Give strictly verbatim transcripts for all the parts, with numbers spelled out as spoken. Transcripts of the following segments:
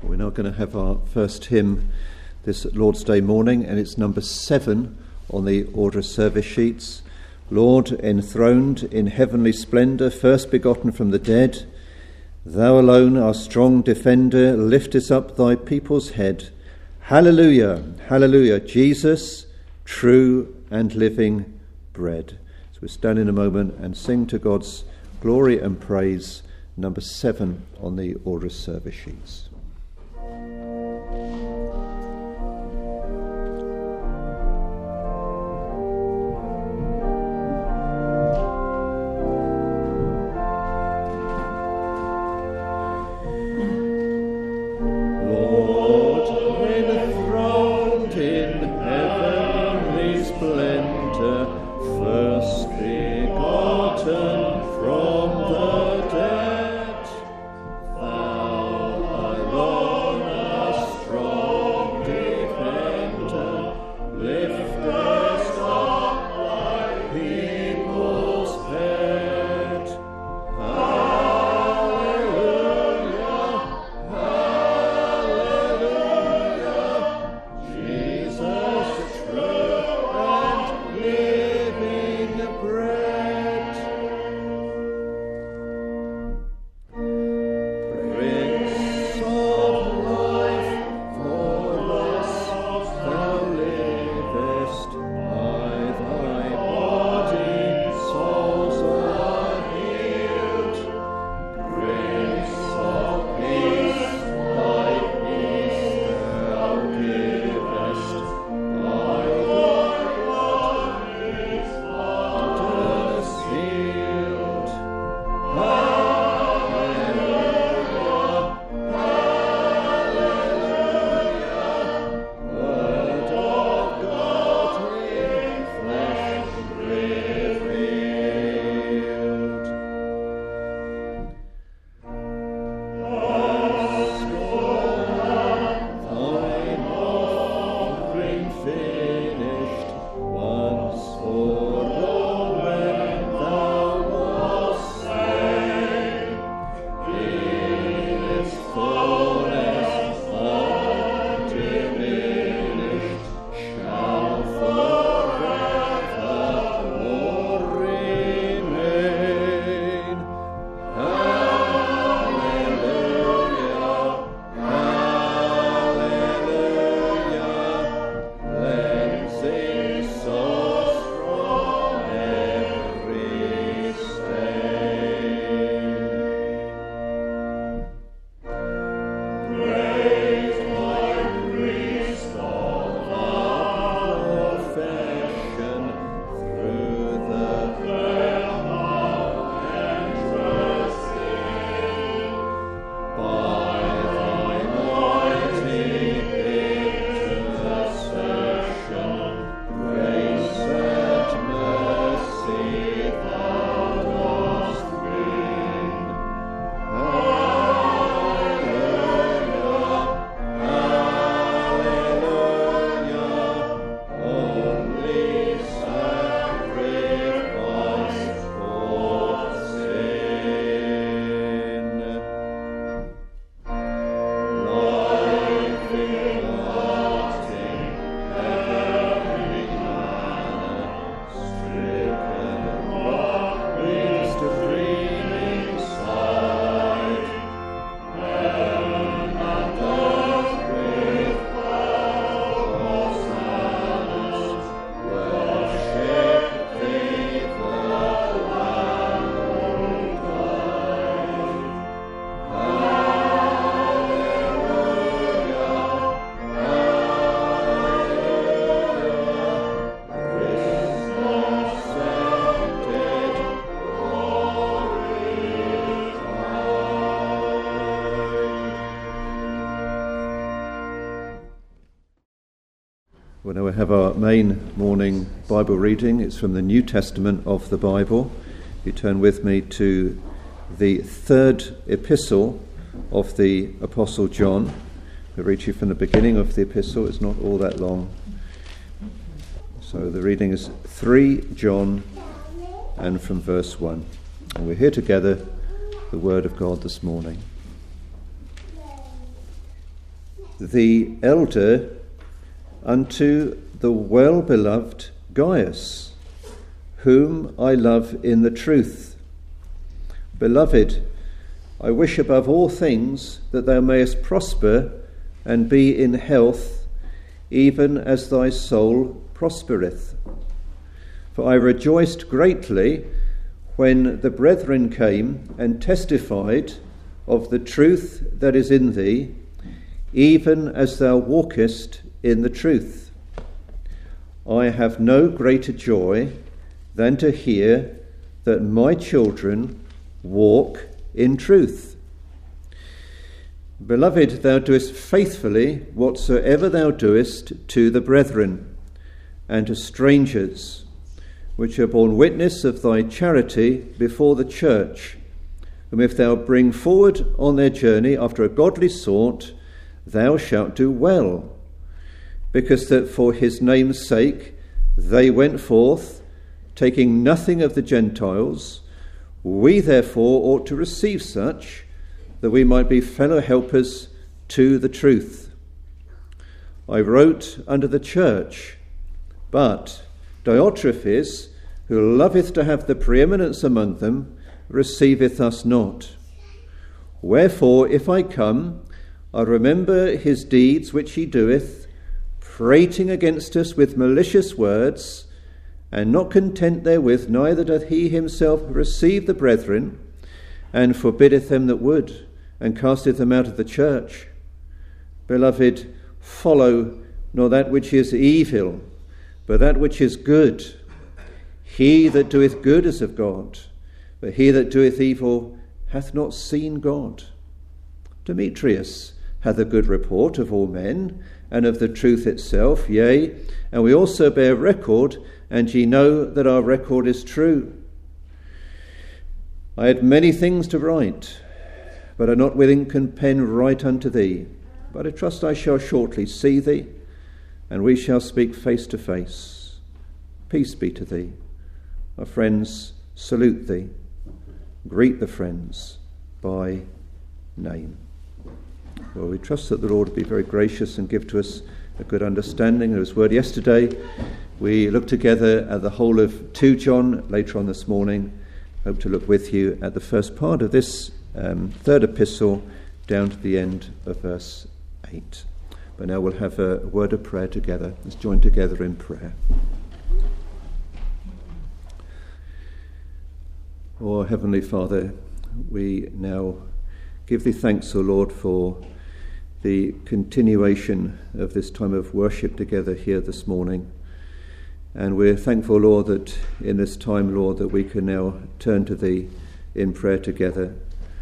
We're now going to have our first hymn this Lord's Day morning, and it's number seven on the order of service sheets. Lord, enthroned in heavenly splendour, first begotten from the dead, thou alone, our strong defender, liftest up thy people's head. Hallelujah, hallelujah, Jesus, true and living bread. So we stand in a moment and sing to God's glory and praise, number seven on the order of service sheets. Well, now we have our main morning Bible reading. It's from the New Testament of the Bible. You turn with me to the third epistle of the Apostle John. We read you from the beginning of the epistle. It's not all that long. So the reading is three John and from verse one. And we're here together, the Word of God this morning. the elder, unto the well-beloved Gaius, whom I love in the truth. Beloved, I wish above all things that thou mayest prosper and be in health, even as thy soul prospereth. For I rejoiced greatly when the brethren came and testified of the truth that is in thee, even as thou walkest in the truth. I have no greater joy than to hear that my children walk in truth. Beloved, thou doest faithfully whatsoever thou doest to the brethren and to strangers, which have borne witness of thy charity before the church, whom if thou bring forward on their journey after a godly sort, thou shalt do well, because that for his name's sake they went forth, taking nothing of the Gentiles. We therefore ought to receive such, that we might be fellow helpers to the truth. I wrote unto the church, but Diotrephes, who loveth to have the preeminence among them, receiveth us not. Wherefore, if I come, I remember his deeds which he doeth, prating against us with malicious words, and not content therewith, neither doth he himself receive the brethren, and forbiddeth them that would, and casteth them out of the church. Beloved, follow not that which is evil, but that which is good. He that doeth good is of God, but he that doeth evil hath not seen God. Demetrius hath a good report of all men, and of the truth itself, yea, and we also bear record, and ye know that our record is true. I had many things to write, but I not willing can pen write unto thee. But I trust I shall shortly see thee, and we shall speak face to face. Peace be to thee. Our friends salute thee. Greet the friends by name. Well, we trust that the Lord will be very gracious and give to us a good understanding of his word. Yesterday we looked together at the whole of Second John. Later on this morning, I hope to look with you at the first part of this um, third epistle down to the end of verse eight. But now we'll have a word of prayer together. Let's join together in prayer. Oh, Heavenly Father, we now give thee thanks, O Lord, for the continuation of this time of worship together here this morning. And we're thankful, Lord, that in this time, Lord, that we can now turn to thee in prayer together.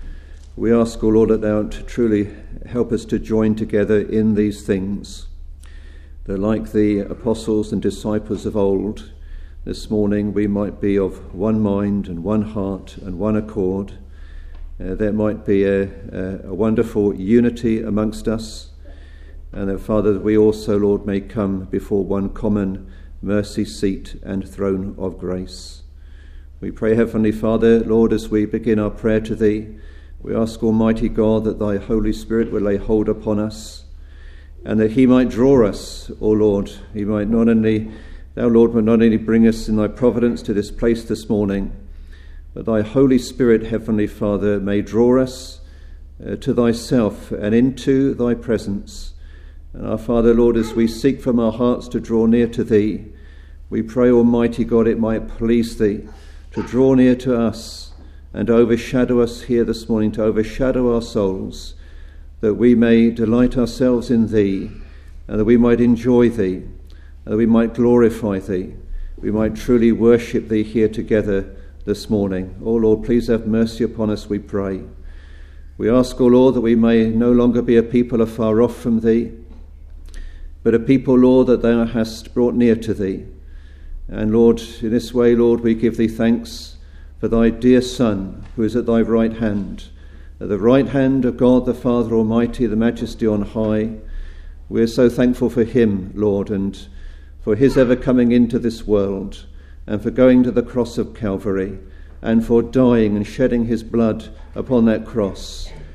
We ask, O Lord, that thou truly help us to join together in these things, that like the apostles and disciples of old, this morning we might be of one mind and one heart and one accord. Uh, there might be a, a, a wonderful unity amongst us, and that, Father, we also, Lord, may come before one common mercy seat and throne of grace. We pray, Heavenly Father, Lord, as we begin our prayer to thee, we ask, Almighty God, that thy Holy Spirit will lay hold upon us, and that he might draw us, O Lord. He might not only, thou, Lord, will not only bring us in thy providence to this place this morning, but thy Holy Spirit, Heavenly Father, may draw us uh, to thyself and into thy presence. And our Father, Lord, as we seek from our hearts to draw near to thee, we pray, Almighty God, it might please thee to draw near to us and overshadow us here this morning, to overshadow our souls, that we may delight ourselves in thee, and that we might enjoy thee, and that we might glorify thee, we might truly worship thee here together this morning. O Lord, please have mercy upon us, we pray. We ask, O Lord, that we may no longer be a people afar off from thee, but a people, Lord, that thou hast brought near to thee. And Lord, in this way, Lord, we give thee thanks for thy dear Son, who is at thy right hand, at the right hand of God the Father Almighty, the Majesty on high. We are so thankful for him, Lord, and for his ever coming into this world, and for going to the cross of Calvary, and for dying and shedding his blood upon that cross,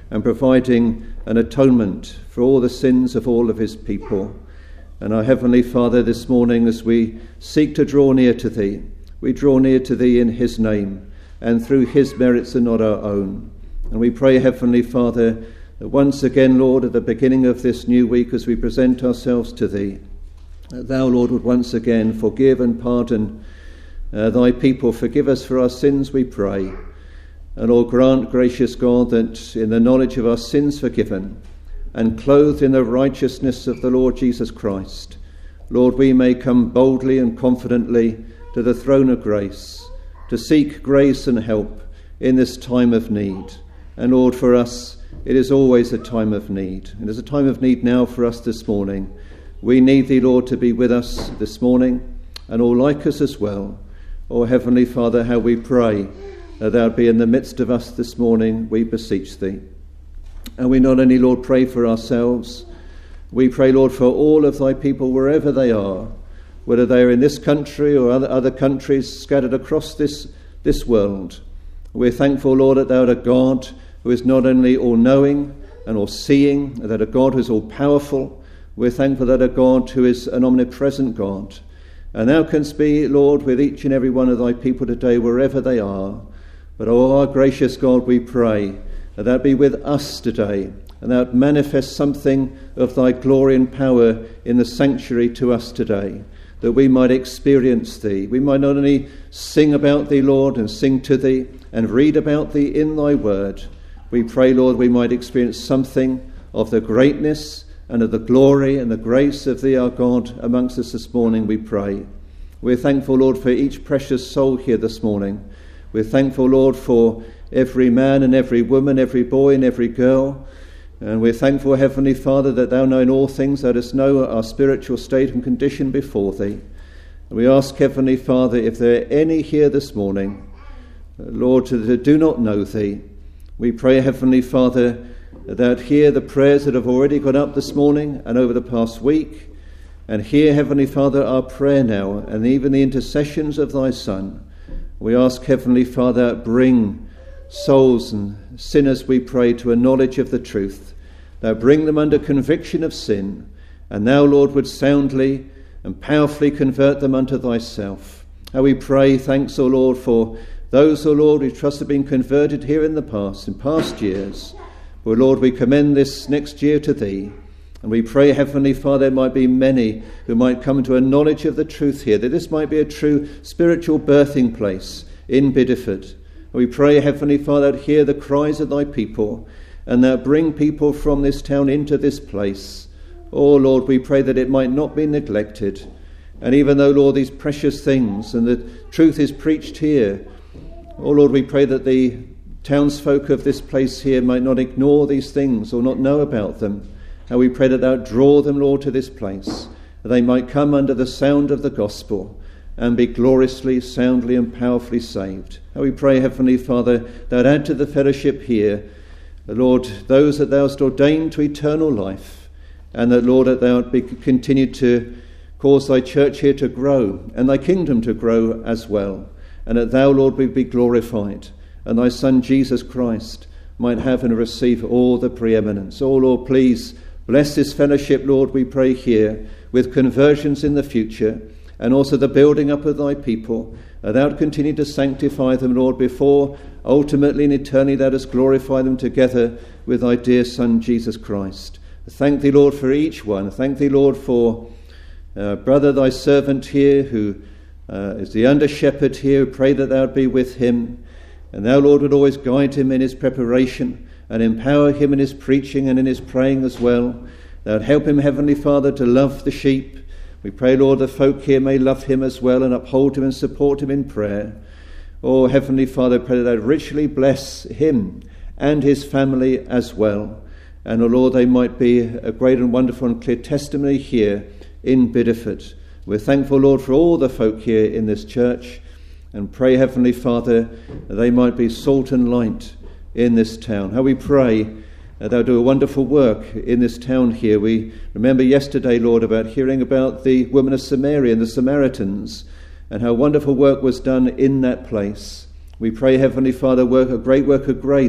and providing an atonement for all the sins of all of his people. And our Heavenly Father, this morning as we seek to draw near to thee, we draw near to thee in his name and through his merits and not our own. And we pray, Heavenly Father, that once again, Lord, at the beginning of this new week as we present ourselves to thee, that thou, Lord, would once again forgive and pardon uh, thy people. Forgive us for our sins, we pray. And Lord, grant, gracious God, that in the knowledge of our sins forgiven and clothed in the righteousness of the Lord Jesus Christ, Lord, we may come boldly and confidently to the throne of grace to seek grace and help in this time of need. And Lord, for us, it is always a time of need. It is a time of need now for us this morning. We need thee, Lord, to be with us this morning, and all like us as well. O Heavenly Father, how we pray that thou be in the midst of us this morning, we beseech thee. And we not only, Lord, pray for ourselves, we pray, Lord, for all of thy people wherever they are, whether they are in this country or other, other countries scattered across this, this world. We're thankful, Lord, that thou art a God who is not only all-knowing and all-seeing, that a God who is all-powerful. We're thankful that a God who is an omnipresent God. And thou canst be, Lord, with each and every one of thy people today, wherever they are. But, O our gracious God, we pray that thou be with us today, and thou manifest something of thy glory and power in the sanctuary to us today, that we might experience thee. We might not only sing about thee, Lord, and sing to thee, and read about thee in thy word. We pray, Lord, we might experience something of the greatness and of the glory and the grace of thee, our God, amongst us this morning, we pray. We're thankful, Lord, for each precious soul here this morning. We're thankful, Lord, for every man and every woman, every boy and every girl. And we're thankful, Heavenly Father, that thou knowing all things, let us know our spiritual state and condition before thee. And we ask, Heavenly Father, if there are any here this morning, Lord, that do not know thee, we pray, Heavenly Father, that hear the prayers that have already gone up this morning and over the past week, and hear, Heavenly Father, our prayer now, and even the intercessions of thy Son. We ask, Heavenly Father, bring souls and sinners, we pray, to a knowledge of the truth. Thou bring them under conviction of sin, and thou, Lord, would soundly and powerfully convert them unto thyself. How we pray, thanks, O Lord, for those, O Lord, we trust have been converted here in the past, in past years. O Lord, we commend this next year to thee, and we pray, Heavenly Father, there might be many who might come to a knowledge of the truth here, that this might be a true spiritual birthing place in Bideford. We pray, Heavenly Father, that hear the cries of thy people, and that bring people from this town into this place. Oh Lord, we pray that it might not be neglected. And even though, Lord, these precious things and the truth is preached here, oh Lord, we pray that the townsfolk of this place here might not ignore these things or not know about them. And we pray that thou draw them, Lord, to this place, that they might come under the sound of the gospel and be gloriously, soundly and powerfully saved. And we pray, Heavenly Father, that add to the fellowship here, Lord, those that thou hast ordained to eternal life, and that, Lord, that thou be continue to cause thy church here to grow and thy kingdom to grow as well, and that thou, Lord, be glorified, and thy Son Jesus Christ might have and receive all the preeminence. Oh Lord, please bless this fellowship, Lord, we pray here, with conversions in the future, and also the building up of thy people. And thou continue to sanctify them, Lord, before ultimately and eternally thou dost glorify them together with thy dear Son, Jesus Christ. Thank thee, Lord, for each one. Thank thee, Lord, for uh, brother, thy servant here, who uh, is the under-shepherd here. Pray that thou would be with him. And thou, Lord, would always guide him in his preparation and empower him in his preaching and in his praying as well. Thou would help him, Heavenly Father, to love the sheep. We pray, Lord, the folk here may love him as well and uphold him and support him in prayer. Oh, Heavenly Father, pray that thou richly bless him and his family as well. And, oh Lord, they might be a great and wonderful and clear testimony here in Bideford. We're thankful, Lord, for all the folk here in this church, and pray, Heavenly Father, that they might be salt and light in this town. How we pray that thou do a wonderful work in this town here. We remember yesterday, Lord, about hearing about the woman of Samaria and the Samaritans, and how wonderful work was done in that place. We pray, Heavenly Father, work a great work of grace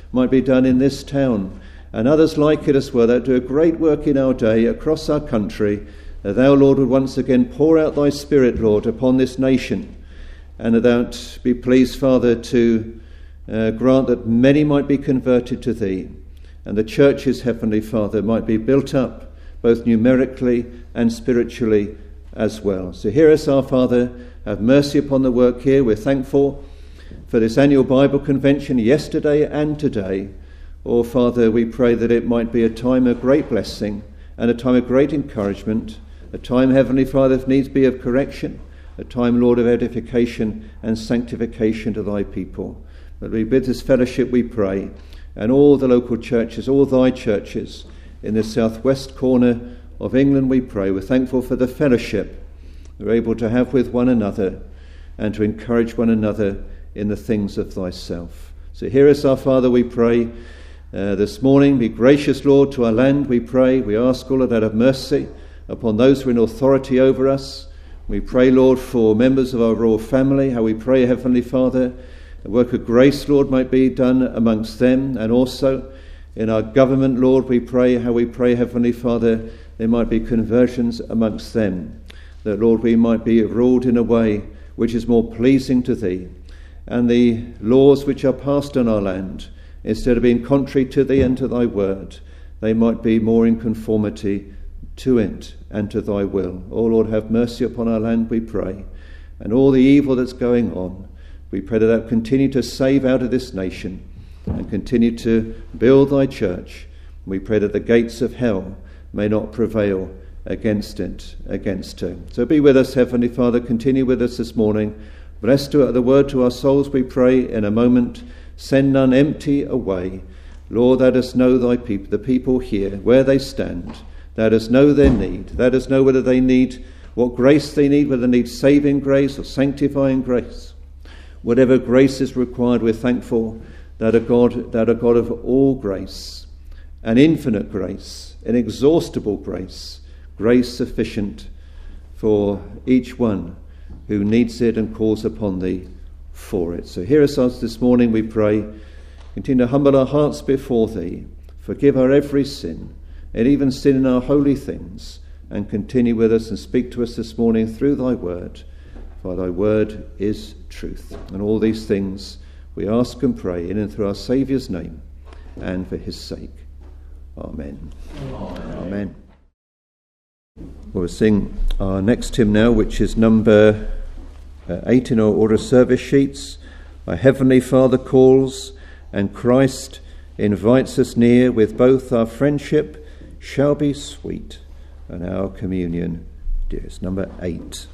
might be done in this town, and others like it as well, that do a great work in our day across our country, that thou, Lord, would once again pour out thy Spirit, Lord, upon this nation, and that thou be pleased, Father, to uh, grant that many might be converted to thee, and the churches, Heavenly Father, might be built up, both numerically and spiritually as well. So hear us, our Father, have mercy upon the work here. We're thankful for this annual Bible convention yesterday and today. Oh, Father, we pray that it might be a time of great blessing and a time of great encouragement, a time, Heavenly Father, if needs be, of correction, a time, Lord, of edification and sanctification to thy people. But we bid this fellowship, we pray, and all the local churches, all thy churches in the southwest corner of England, we pray. We're thankful for the fellowship we're able to have with one another and to encourage one another in the things of thyself. So hear us, our Father, we pray uh, this morning. Be gracious, Lord, to our land, we pray. We ask, all of that, have mercy upon those who are in authority over us. We pray, Lord, for members of our royal family, how we pray, Heavenly Father, a work of grace, Lord, might be done amongst them, and also in our government, Lord, we pray, how we pray, Heavenly Father, there might be conversions amongst them, that, Lord, we might be ruled in a way which is more pleasing to thee, and the laws which are passed on our land, instead of being contrary to thee and to thy word, they might be more in conformity to it and to thy will. Oh, Lord, have mercy upon our land, we pray, and all the evil that's going on. We pray that thou continue to save out of this nation and continue to build thy church. We pray that the gates of hell may not prevail against it, against her. So be with us, Heavenly Father. Continue with us this morning. Bless to the word to our souls, we pray, in a moment. Send none empty away. Lord, let us know thy people, the people here, where they stand. Let us know their need. Let us know whether they need, what grace they need, whether they need saving grace or sanctifying grace. Whatever grace is required, we're thankful that a God, that a God of all grace, an infinite grace, inexhaustible grace, grace sufficient for each one who needs it and calls upon thee for it. So hear us this morning, we pray. Continue to humble our hearts before thee. Forgive our every sin, and even sin in our holy things, and continue with us and speak to us this morning through thy word, for thy word is truth. And all these things we ask and pray in and through our Saviour's name, and for his sake. Amen. Amen. Amen. We'll sing our next hymn now, which is number uh, eight in our order service sheets. Our Heavenly Father calls, and Christ invites us near, with both our friendship shall be sweet, and our communion dearest. Number eight.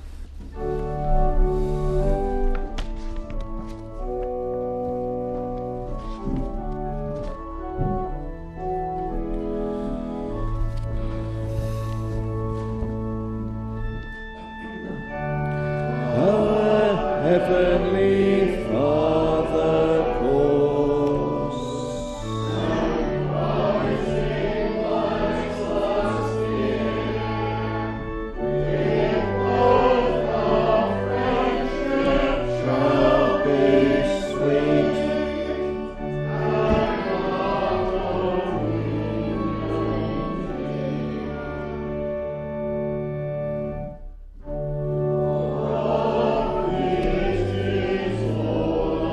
Heavenly Father calls, and Christ invites us near, with both our friendship shall be sweet, and our communion dear.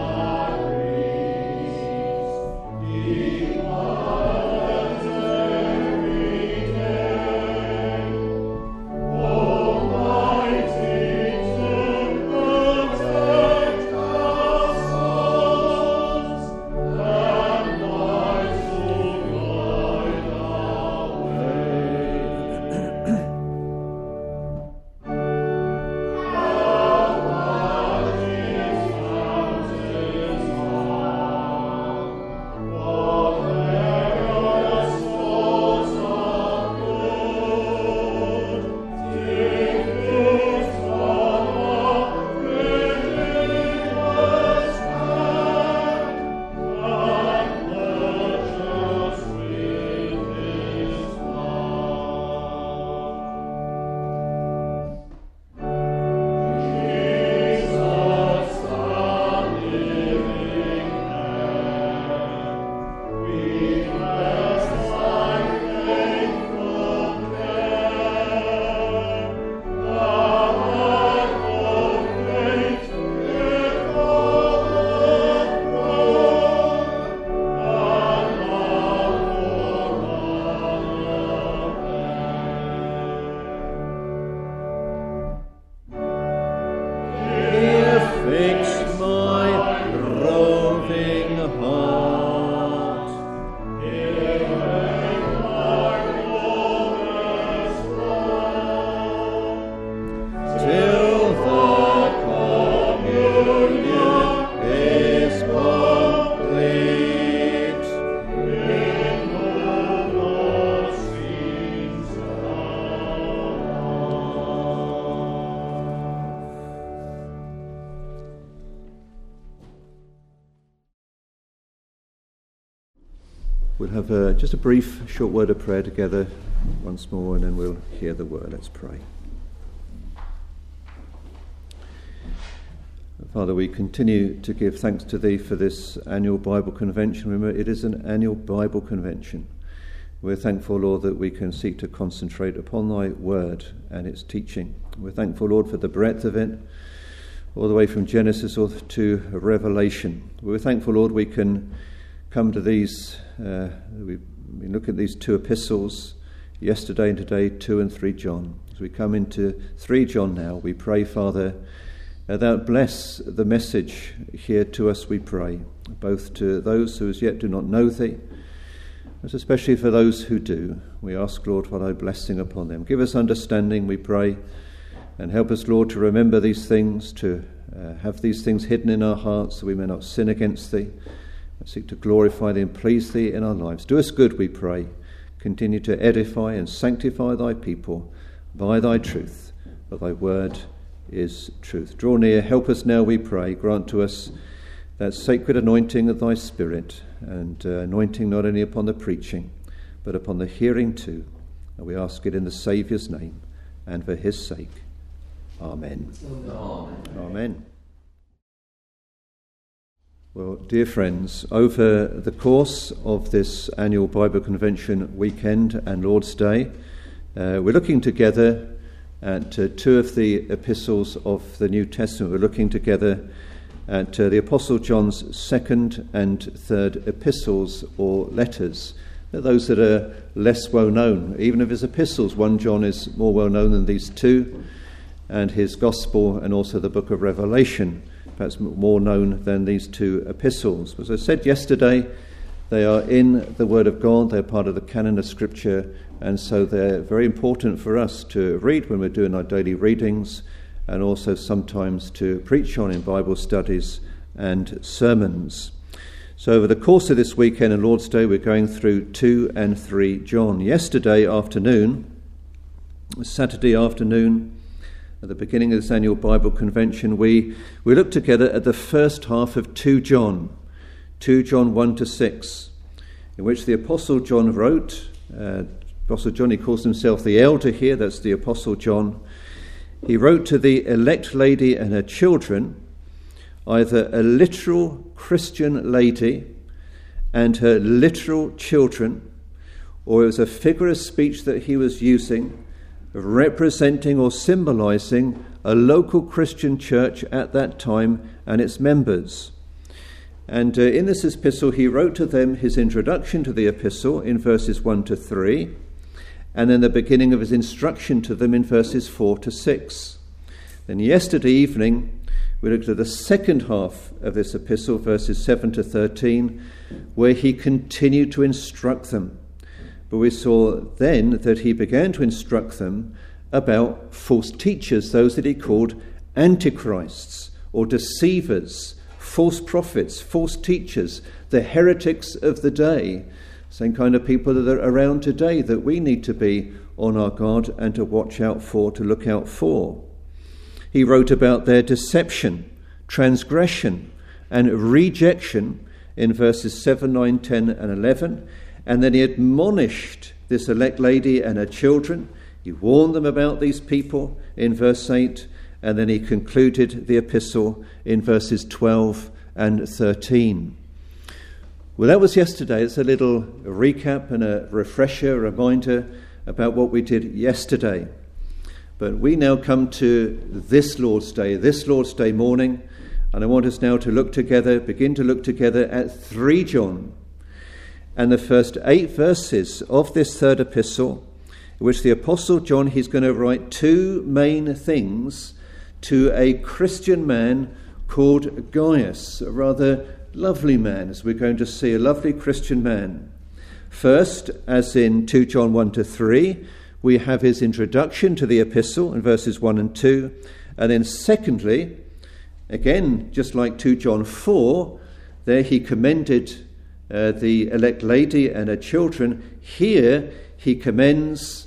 We'll have a, just a brief, short word of prayer together once more, and then we'll hear the word. Let's pray. Father, we continue to give thanks to Thee for this annual Bible convention. Remember, it is an annual Bible convention. We're thankful, Lord, that we can seek to concentrate upon Thy word and its teaching. We're thankful, Lord, for the breadth of it, all the way from Genesis to Revelation. We're thankful, Lord, we can come to these, uh, we, we look at these two epistles, yesterday and today, two and three John. As we come into three John now, we pray, Father, uh, Thou bless the message here to us, we pray, both to those who as yet do not know Thee, but especially for those who do. We ask, Lord, for Thy blessing upon them. Give us understanding, we pray, and help us, Lord, to remember these things, to uh, have these things hidden in our hearts, that we may not sin against Thee, and seek to glorify Thee and please Thee in our lives. Do us good, we pray. Continue to edify and sanctify Thy people by Thy truth, for Thy word is truth. Draw near, help us now, we pray. Grant to us that sacred anointing of Thy Spirit, and uh, anointing not only upon the preaching, but upon the hearing too. And we ask it in the Saviour's name, and for His sake. Amen. Amen. Amen. Well, dear friends, over the course of this annual Bible Convention weekend and Lord's Day, uh, we're looking together at uh, two of the epistles of the New Testament. We're looking together at uh, the Apostle John's second and third epistles or letters. They're those that are less well known. Even of his epistles, First John is more well known than these two, and his Gospel and also the book of Revelation, perhaps more known than these two epistles. As I said yesterday, they are in the Word of God, they're part of the canon of Scripture, and so they're very important for us to read when we're doing our daily readings, and also sometimes to preach on in Bible studies and sermons. So over the course of this weekend and Lord's Day, we're going through two and three John. Yesterday afternoon, Saturday afternoon, at the beginning of this annual Bible convention, we, we looked together at the first half of two John, two John one to six, in which the Apostle John wrote. Uh, Apostle John, he calls himself the elder here, that's the Apostle John. He wrote to the elect lady and her children, either a literal Christian lady and her literal children, or it was a figure of speech that he was using, representing or symbolizing a local Christian church at that time and its members. And uh, in this epistle, he wrote to them his introduction to the epistle in verses one to three, and then the beginning of his instruction to them in verses four to six. Then yesterday evening, we looked at the second half of this epistle, verses seven to thirteen, where he continued to instruct them. But we saw then that he began to instruct them about false teachers, those that he called antichrists or deceivers, false prophets, false teachers, the heretics of the day, same kind of people that are around today that we need to be on our guard and to watch out for, to look out for. He wrote about their deception, transgression, and rejection in verses seven, nine, ten, and eleven. And then he admonished this elect lady and her children. He warned them about these people in verse eight. And then he concluded the epistle in verses twelve and thirteen. Well, that was yesterday. It's a little recap and a refresher, a reminder about what we did yesterday. But we now come to this Lord's Day, this Lord's Day morning. And I want us now to look together, begin to look together at three John. And the first eight verses of this third epistle, in which the Apostle John, he's going to write two main things to a Christian man called Gaius, a rather lovely man, as we're going to see, a lovely Christian man. First, as in two John one to three, we have his introduction to the epistle in verses one and two. And then secondly, again, just like two John four, there he commended Uh, the elect lady and her children. Here he commends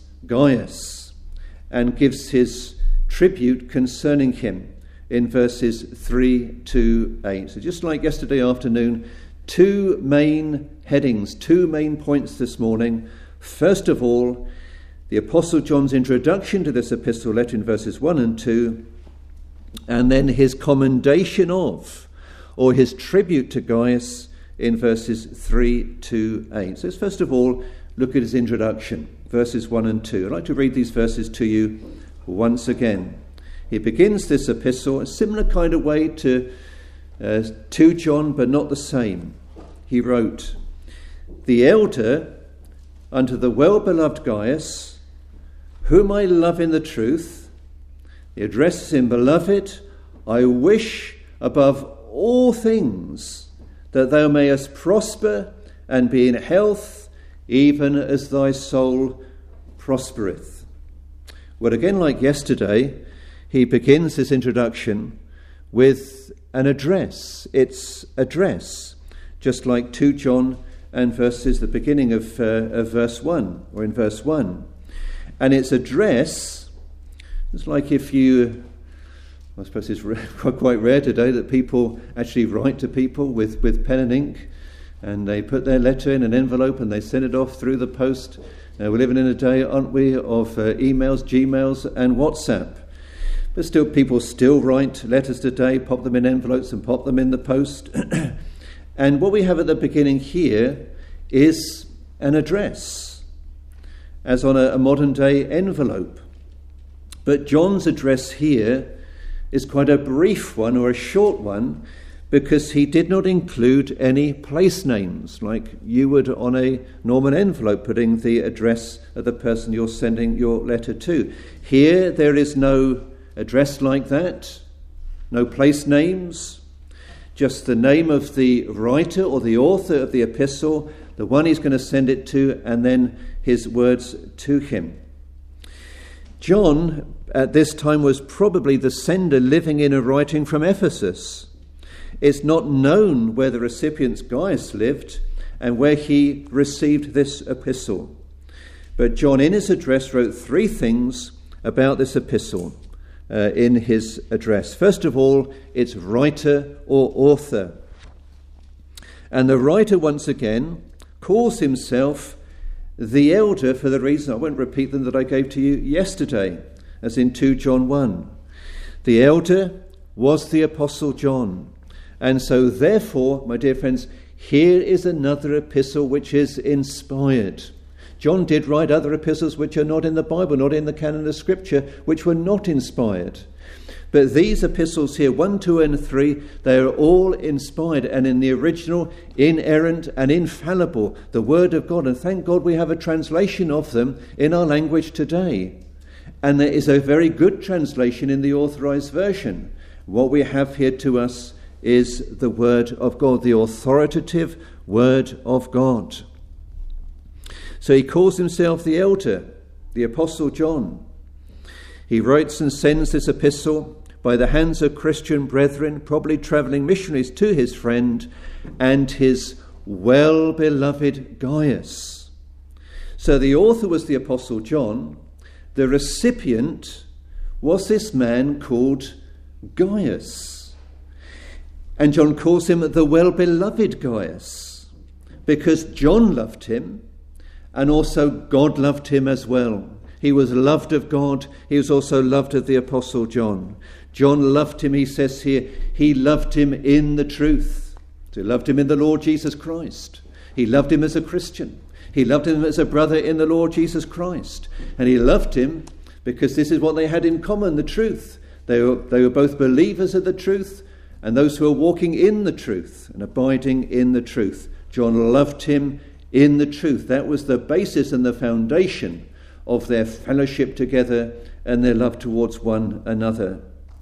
Gaius and gives his tribute concerning him in verses three to eight. So just like yesterday afternoon, two main headings, two main points this morning. First of all, the Apostle John's introduction to this epistle letter in verses one and two, and then his commendation of, or his tribute to Gaius in verses three to eight. So let's first of all look at his introduction, verses one and two. I'd like to read these verses to you once again. He begins this epistle a similar kind of way to, uh, to John, but not the same. He wrote, "The elder unto the well-beloved Gaius, whom I love in the truth," he addresses him, "Beloved, I wish above all things that thou mayest prosper and be in health, even as thy soul prospereth." Well, again, like yesterday, he begins this introduction with an address. It's address, just like two John and verses, the beginning of, uh, of verse one, or in verse one. And its address, it's like if you, I suppose it's quite rare today that people actually write to people with, with pen and ink, and they put their letter in an envelope and they send it off through the post. Uh, we're living in a day, aren't we, of uh, emails, Gmails and WhatsApp. But still, people still write letters today, pop them in envelopes and pop them in the post. And what we have at the beginning here is an address, as on a, a modern-day envelope. But John's address here is quite a brief one, or a short one, because he did not include any place names, like you would on a Norman envelope, putting the address of the person you're sending your letter to. Here, there is no address like that, no place names, just the name of the writer or the author of the epistle, the one he's going to send it to, and then his words to him. John, at this time, was probably the sender living in or writing from Ephesus. It's not known where the recipient Gaius lived and where he received this epistle. But John, in his address, wrote three things about this epistle uh, in his address. First of all, it's writer or author. And the writer, once again, calls himself the elder for the reason, I won't repeat them, that I gave to you yesterday, as in two John one. The elder was the Apostle John. And so therefore, my dear friends, here is another epistle which is inspired. John did write other epistles which are not in the Bible, not in the canon of Scripture, which were not inspired. But these epistles here, one, two, and three, they are all inspired and in the original, inerrant and infallible, the Word of God. And thank God we have a translation of them in our language today. And there is a very good translation in the Authorized Version. What we have here to us is the Word of God, the authoritative Word of God. So he calls himself the elder, the Apostle John. He writes and sends this epistle by the hands of Christian brethren, probably travelling missionaries, to his friend and his well-beloved Gaius. So the author was the Apostle John. The recipient was this man called Gaius. And John calls him the well-beloved Gaius because John loved him and also God loved him as well. He was loved of God. He was also loved of the Apostle John. John loved him, he says here, he loved him in the truth. So he loved him in the Lord Jesus Christ. He loved him as a Christian. He loved him as a brother in the Lord Jesus Christ. And he loved him because this is what they had in common, the truth. They were, they were both believers of the truth and those who are walking in the truth and abiding in the truth. John loved him in the truth. That was the basis and the foundation of their fellowship together and their love towards one another.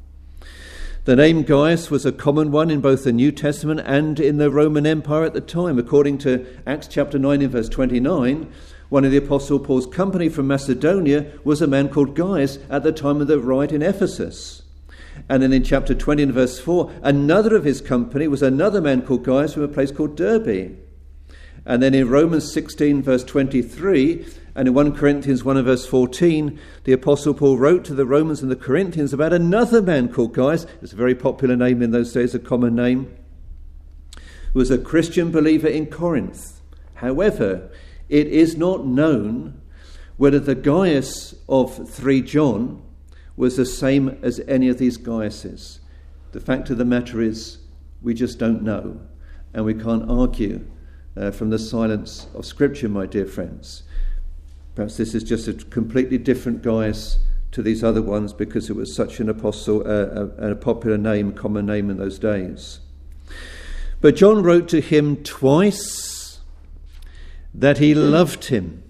The name Gaius was a common one in both the New Testament and in the Roman Empire at the time. According to Acts chapter nine in verse twenty-nine, one of the Apostle Paul's company from Macedonia was a man called Gaius at the time of the riot in Ephesus. And then in chapter twenty in verse four, another of his company was another man called Gaius from a place called Derbe. And then in Romans sixteen verse twenty-three, and in First Corinthians one and verse fourteen, the Apostle Paul wrote to the Romans and the Corinthians about another man called Gaius. It's a very popular name in those days, a common name, was a Christian believer in Corinth. However, it is not known whether the Gaius of Three John was the same as any of these Gaiuses. The fact of the matter is, we just don't know, and we can't argue uh, from the silence of Scripture, my dear friends. Perhaps this is just a completely different Gaius to these other ones because it was such an apostle, uh, a, a popular name, common name in those days. But John wrote to him twice that he loved him.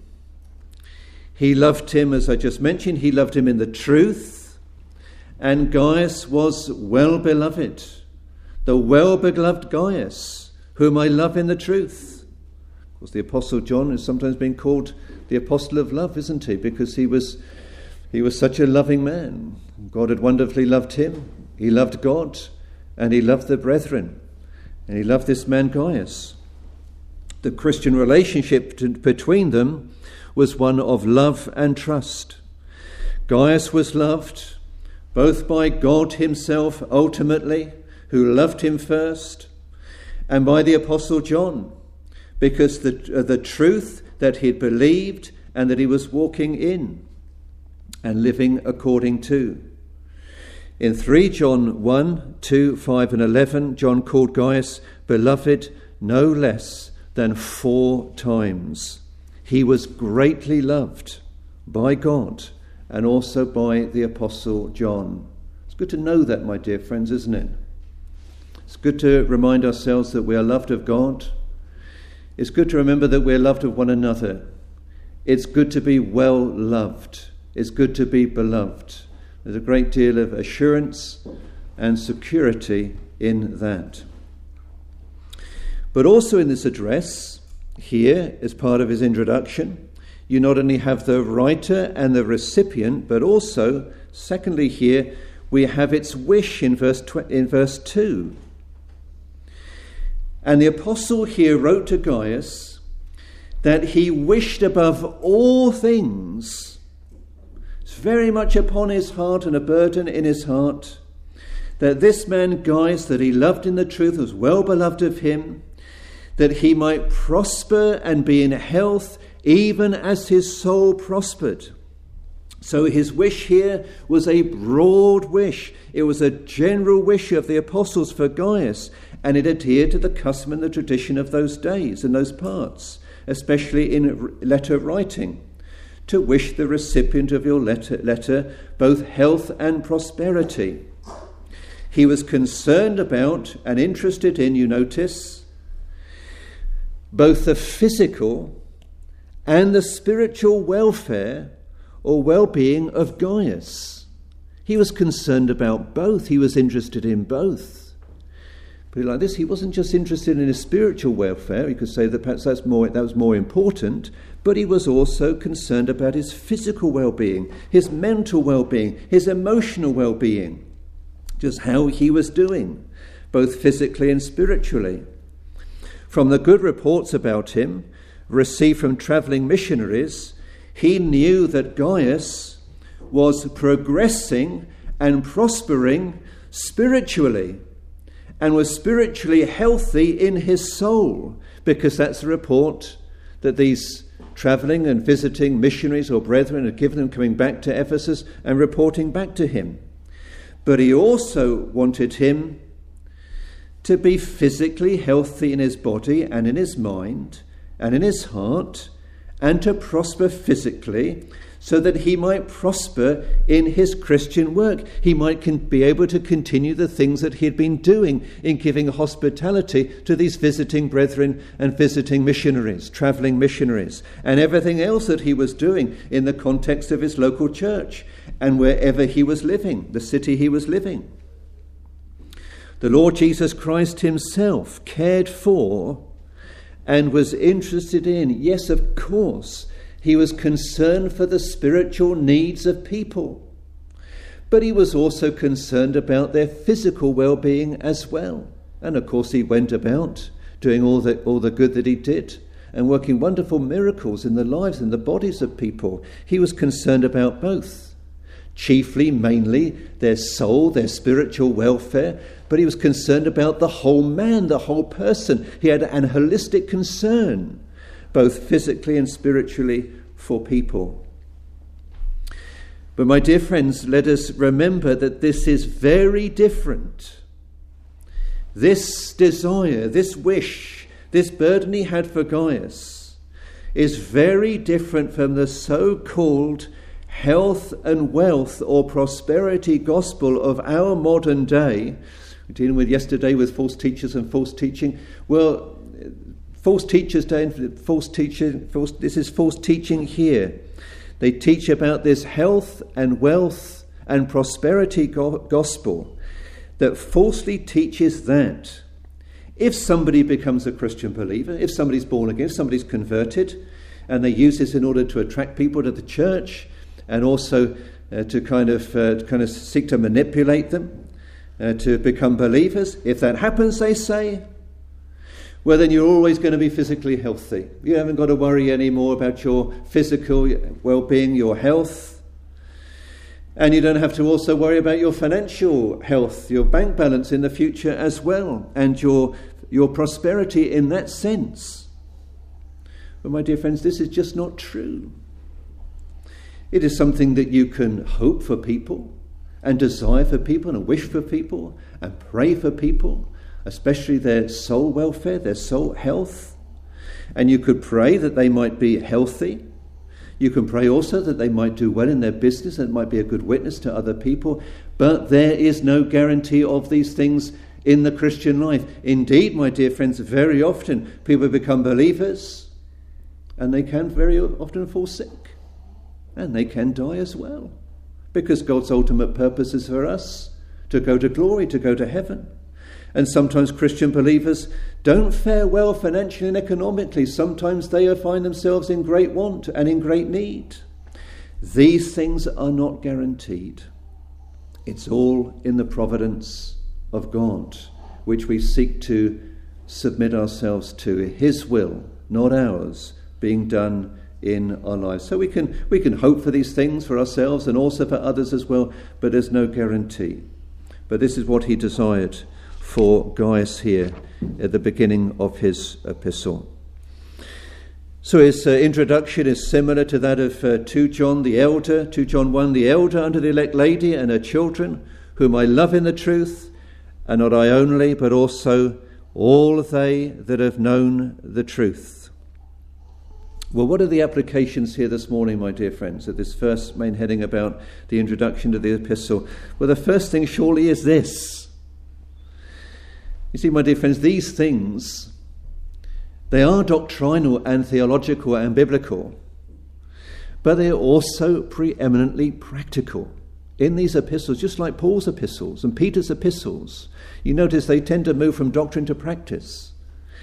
He loved him, as I just mentioned, he loved him in the truth, and Gaius was well beloved, the well-beloved Gaius, whom I love in the truth. Of course, the Apostle John has sometimes been called the Apostle of Love, isn't he? Because he was he was such a loving man. God had wonderfully loved him. He loved God, and he loved the brethren, and he loved this man Gaius. The Christian relationship to, between them was one of love and trust. Gaius was loved both by God himself ultimately, who loved him first, and by the Apostle John, because the, uh, the truth that he had believed and that he was walking in and living according to. In Three John one, two, five and eleven, John called Gaius beloved no less than four times. He was greatly loved by God and also by the Apostle John. It's good to know that, my dear friends, isn't it? It's good to remind ourselves that we are loved of God. It's good to remember that we're loved of one another. It's good to be well loved. It's good to be beloved. There's a great deal of assurance and security in that. But also in this address, here, as part of his introduction, you not only have the writer and the recipient, but also, secondly here, we have its wish in verse tw- in verse two. And the apostle here wrote to Gaius that he wished above all things, it's very much upon his heart and a burden in his heart, that this man Gaius, that he loved in the truth, was well beloved of him, that he might prosper and be in health even as his soul prospered. So his wish here was a broad wish. It was a general wish of the apostles for Gaius, and it adhered to the custom and the tradition of those days and those parts, especially in letter writing, to wish the recipient of your letter, letter both health and prosperity. He was concerned about and interested in, you notice, both the physical and the spiritual welfare or well-being of Gaius. He was concerned about both. He was interested in both. Put it like this, he wasn't just interested in his spiritual welfare. You could say that perhaps that's more, that was more important, but he was also concerned about his physical well-being, his mental well-being, his emotional well-being, just how he was doing, both physically and spiritually. From the good reports about him received from travelling missionaries, he knew that Gaius was progressing and prospering spiritually and was spiritually healthy in his soul, because that's the report that these travelling and visiting missionaries or brethren had given him, coming back to Ephesus and reporting back to him. But he also wanted him to be physically healthy in his body and in his mind and in his heart, and to prosper physically so that he might prosper in his Christian work. He might con- be able to continue the things that he had been doing in giving hospitality to these visiting brethren and visiting missionaries, travelling missionaries, and everything else that he was doing in the context of his local church and wherever he was living, the city he was living. The Lord Jesus Christ himself cared for and was interested in, yes, of course, he was concerned for the spiritual needs of people, but he was also concerned about their physical well-being as well. And of course he went about doing all the, all the good that he did and working wonderful miracles in the lives and the bodies of people. He was concerned about both, chiefly, mainly, their soul, their spiritual welfare, but he was concerned about the whole man, the whole person. He had an holistic concern, both physically and spiritually, for people. But my dear friends, let us remember that this is very different. This desire, this wish, this burden he had for Gaius is very different from the so-called health and wealth or prosperity gospel of our modern day. We're dealing with yesterday with false teachers and false teaching. Well, false teachers day and false teaching, false, this is false teaching here. They teach about this health and wealth and prosperity go- gospel that falsely teaches that if somebody becomes a Christian believer, if somebody's born again, if somebody's converted, and they use this in order to attract people to the church and also uh, to kind of uh, kind of seek to manipulate them uh, to become believers, if that happens, they say, well, then you're always going to be physically healthy. You haven't got to worry anymore about your physical well-being, your health. And you don't have to also worry about your financial health, your bank balance in the future as well, and your, your prosperity in that sense. But my dear friends, this is just not true. It is something that you can hope for people, and desire for people, and wish for people, and pray for people, especially their soul welfare, their soul health. And you could pray that they might be healthy. You can pray also that they might do well in their business and might be a good witness to other people. But there is no guarantee of these things in the Christian life. Indeed, my dear friends, very often people become believers and they can very often fall sick. And they can die as well. Because God's ultimate purpose is for us to go to glory, to go to heaven. And sometimes Christian believers don't fare well financially and economically. Sometimes they find themselves in great want and in great need. These things are not guaranteed. It's all in the providence of God, which we seek to submit ourselves to. His will, not ours, being done in our lives. So we can we can hope for these things for ourselves and also for others as well, but there's no guarantee. But this is what he desired for Gaius here at the beginning of his epistle. So his uh, introduction is similar to that of uh, Second John the elder, Second John one, the elder unto the elect lady and her children, whom I love in the truth, and not I only, but also all they that have known the truth. Well, what are the applications here this morning, my dear friends, at this first main heading about the introduction to the epistle? Well, the first thing surely is this. You see, my dear friends, these things, they are doctrinal and theological and biblical, but they are also preeminently practical. In these epistles, just like Paul's epistles and Peter's epistles, you notice they tend to move from doctrine to practice.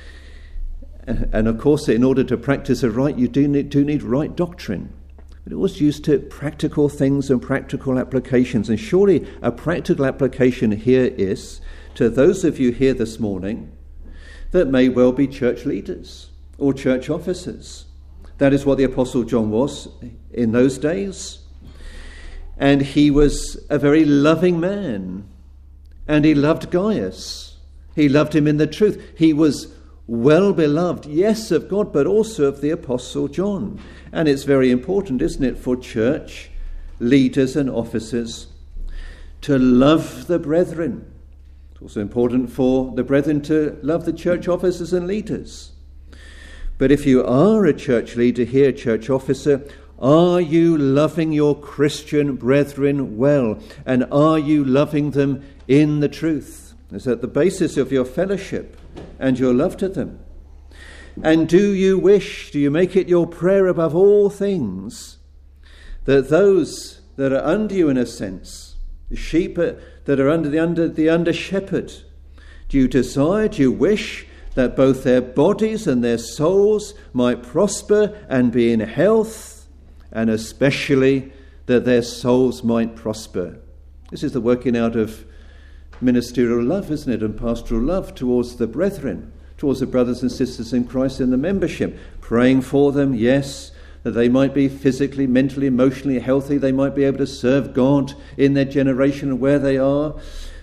And of course, in order to practice aright, you do need, do need right doctrine. But it was used to practical things and practical applications. And surely a practical application here is to those of you here this morning that may well be church leaders or church officers. That is what the Apostle John was in those days. And he was a very loving man. And he loved Gaius. He loved him in the truth. He was well beloved, yes, of God, but also of the Apostle John. And it's very important, isn't it, for church leaders and officers to love the brethren. It's also important for the brethren to love the church officers and leaders. But if you are a church leader here, church officer, are you loving your Christian brethren well? And are you loving them in the truth? Is that the basis of your fellowship and your love to them? And do you wish, do you make it your prayer above all things, that those that are under you in a sense, the sheep that are under the under the under shepherd, do you desire, do you wish that both their bodies and their souls might prosper and be in health, and especially that their souls might prosper? This is the working out of ministerial love, isn't it, and pastoral love towards the brethren, towards the brothers and sisters in Christ in the membership, praying for them, yes, that they might be physically, mentally, emotionally healthy, they might be able to serve God in their generation and where they are,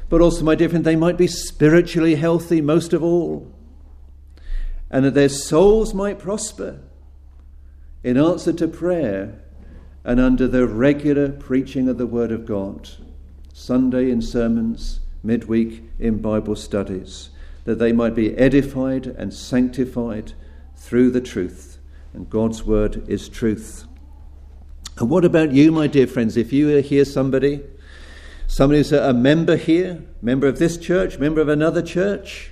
but also, my dear friend, they might be spiritually healthy most of all, and that their souls might prosper in answer to prayer and under the regular preaching of the Word of God, Sunday in sermons, midweek in Bible studies, that they might be edified and sanctified through the truth. And God's Word is truth. And what about you, my dear friends? If you hear somebody, somebody who's a member here, member of this church, member of another church,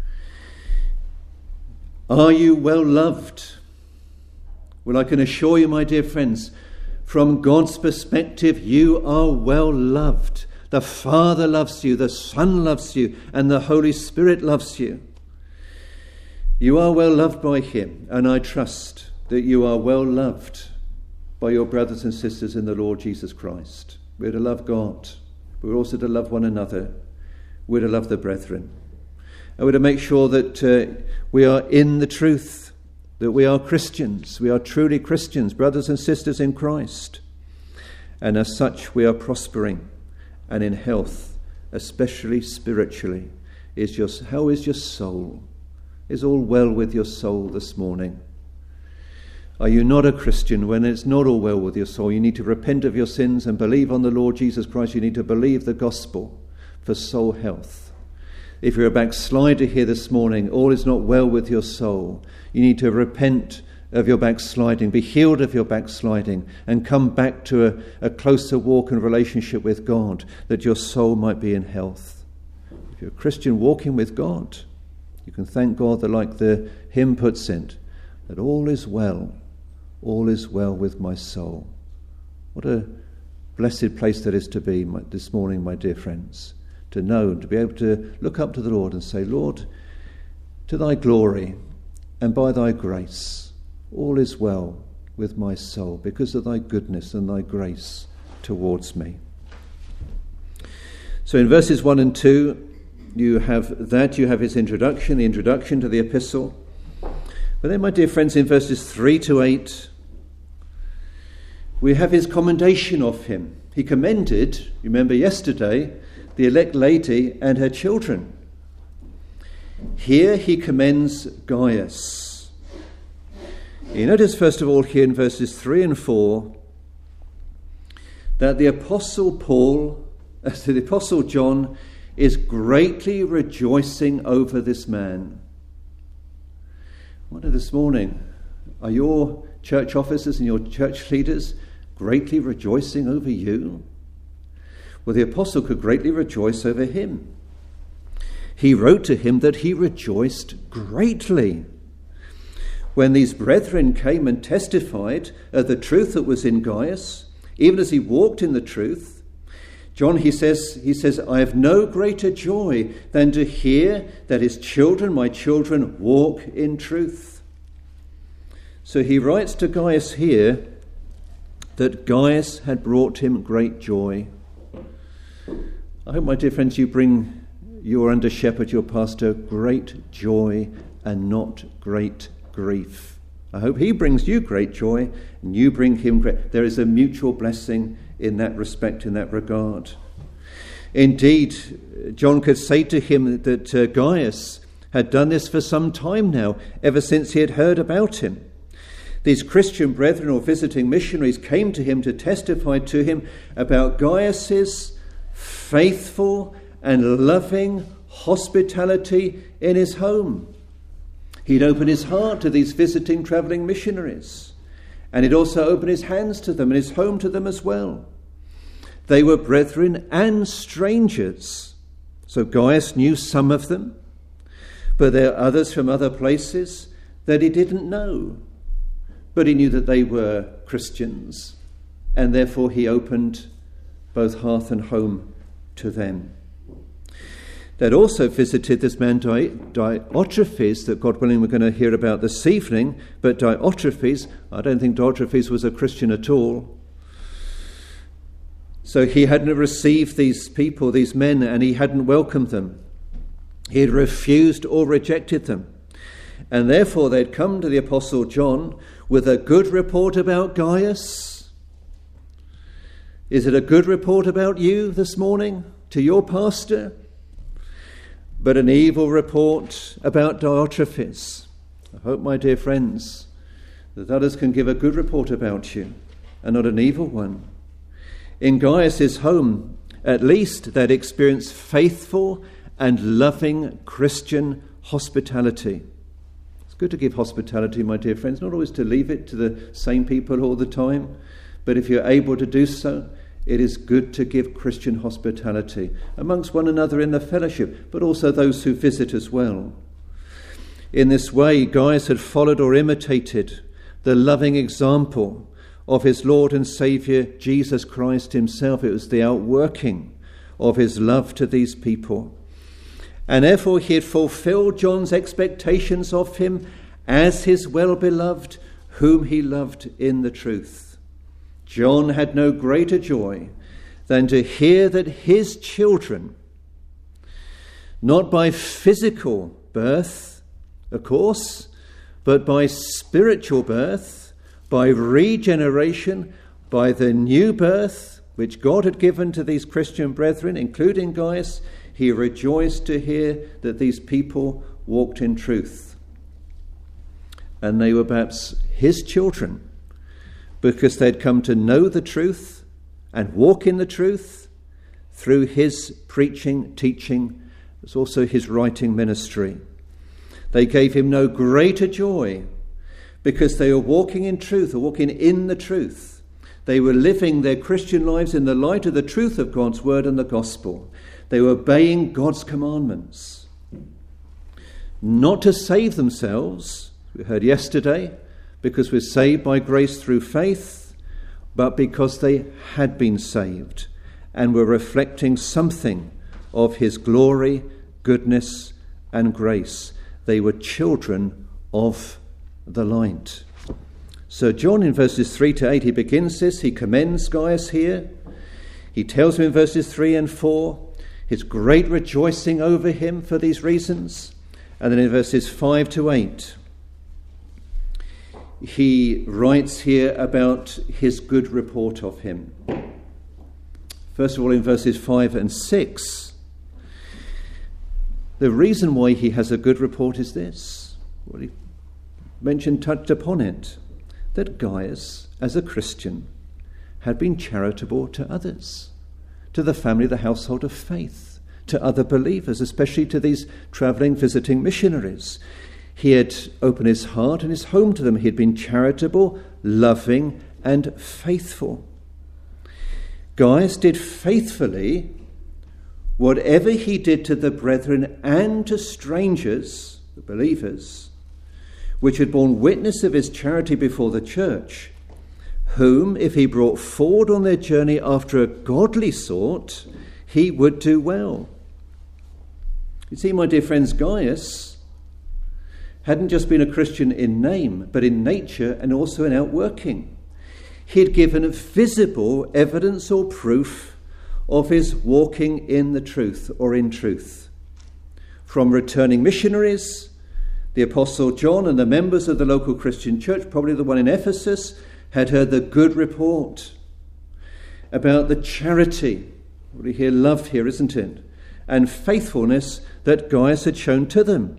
are you well loved? Well, I can assure you, my dear friends, from God's perspective, you are well loved. The Father loves you, the Son loves you, and the Holy Spirit loves you. You are well loved by him, and I trust that you are well loved by your brothers and sisters in the Lord Jesus Christ. We're to love God, but we're also to love one another. We're to love the brethren. And we're to make sure that uh, we are in the truth, that we are Christians. We are truly Christians, brothers and sisters in Christ. And as such, we are prospering and in health, especially spiritually. Is your, how is your soul? Is all well with your soul this morning? Are you not a Christian when it's not all well with your soul? You need to repent of your sins and believe on the Lord Jesus Christ. You need to believe the gospel for soul health. If you're a backslider here this morning, all is not well with your soul. You need to repent of your backsliding, be healed of your backsliding, and come back to a, a closer walk and relationship with God, that your soul might be in health. If you're a Christian walking with God, you can thank God that, like the hymn puts it, that all is well, all is well with my soul. What a blessed place that is to be my, this morning, my dear friends, to know, to be able to look up to the Lord and say, Lord, to thy glory and by thy grace, all is well with my soul because of thy goodness and thy grace towards me. So in verses one and two, you have that, you have his introduction, the introduction to the epistle. But then, my dear friends, in verses three to eight, we have his commendation of him. He commended, remember yesterday, the elect lady and her children. Here he commends Gaius. You notice, first of all, here in verses three and four, that the Apostle Paul, as the Apostle John, is greatly rejoicing over this man. I wonder this morning, are your church officers and your church leaders greatly rejoicing over you? Well, the apostle could greatly rejoice over him. He wrote to him that he rejoiced greatly when these brethren came and testified of the truth that was in Gaius, even as he walked in the truth. John, he says, he says, I have no greater joy than to hear that his children, my children, walk in truth. So he writes to Gaius here that Gaius had brought him great joy. I hope, my dear friends, you bring your under shepherd, your pastor, great joy and not great grief. I hope he brings you great joy and you bring him great. There is a mutual blessing in that respect, in that regard. Indeed, John could say to him that uh, Gaius had done this for some time now, ever since he had heard about him. These Christian brethren or visiting missionaries came to him to testify to him about Gaius's faithful and loving hospitality in his home. He'd opened his heart to these visiting travelling missionaries, and he'd also opened his hands to them and his home to them as well. They were brethren and strangers. So Gaius knew some of them, but there are others from other places that he didn't know. But he knew that they were Christians, and therefore he opened both hearth and home to them. They'd also visited this man Di- Diotrephes, that God willing we're going to hear about this evening. But Diotrephes, I don't think Diotrephes was a Christian at all. So he hadn't received these people, these men, and he hadn't welcomed them. He had refused or rejected them. And therefore they'd come to the Apostle John with a good report about Gaius. Is it a good report about you this morning to your pastor? but an evil report about Diotrephes. I hope, my dear friends, that others can give a good report about you and not an evil one. In Gaius' home, at least, they'd experienced faithful and loving Christian hospitality. It's good to give hospitality, my dear friends, not always to leave it to the same people all the time, but if you're able to do so, it is good to give Christian hospitality amongst one another in the fellowship, but also those who visit as well. In this way, Gaius had followed or imitated the loving example of his Lord and Saviour Jesus Christ himself. It was the outworking of his love to these people. And therefore he had fulfilled John's expectations of him as his well-beloved, whom he loved in the truth. John had no greater joy than to hear that his children, not by physical birth, of course, but by spiritual birth, by regeneration, by the new birth which God had given to these Christian brethren, including Gaius, he rejoiced to hear that these people walked in truth. And they were perhaps his children because they'd come to know the truth and walk in the truth through his preaching, teaching, as also his writing ministry. They gave him no greater joy because they were walking in truth, or walking in the truth. They were living their Christian lives in the light of the truth of God's word and the gospel. They were obeying God's commandments. Not to save themselves, we heard yesterday, because we're saved by grace through faith, but because they had been saved and were reflecting something of his glory, goodness, and grace. They were children of the light. So John in verses three to eight, he begins this. He commends Gaius here. He tells him in verses three and four his great rejoicing over him for these reasons. And then in verses five to eight, he writes here about his good report of him. First of all, in verses five and six, the reason why he has a good report is this. Well, he mentioned, touched upon it, that Gaius, as a Christian, had been charitable to others, to the family, the household of faith, to other believers, especially to these travelling, visiting missionaries. He had opened his heart and his home to them. He had been charitable, loving, and faithful. Gaius did faithfully whatever he did to the brethren and to strangers, the believers, which had borne witness of his charity before the church, whom, if he brought forward on their journey after a godly sort, he would do well. You see, my dear friends, Gaius hadn't just been a Christian in name, but in nature and also in outworking. He had given visible evidence or proof of his walking in the truth or in truth. From returning missionaries, the Apostle John and the members of the local Christian church, probably the one in Ephesus, had heard the good report about the charity, we hear love here, isn't it, and faithfulness that Gaius had shown to them.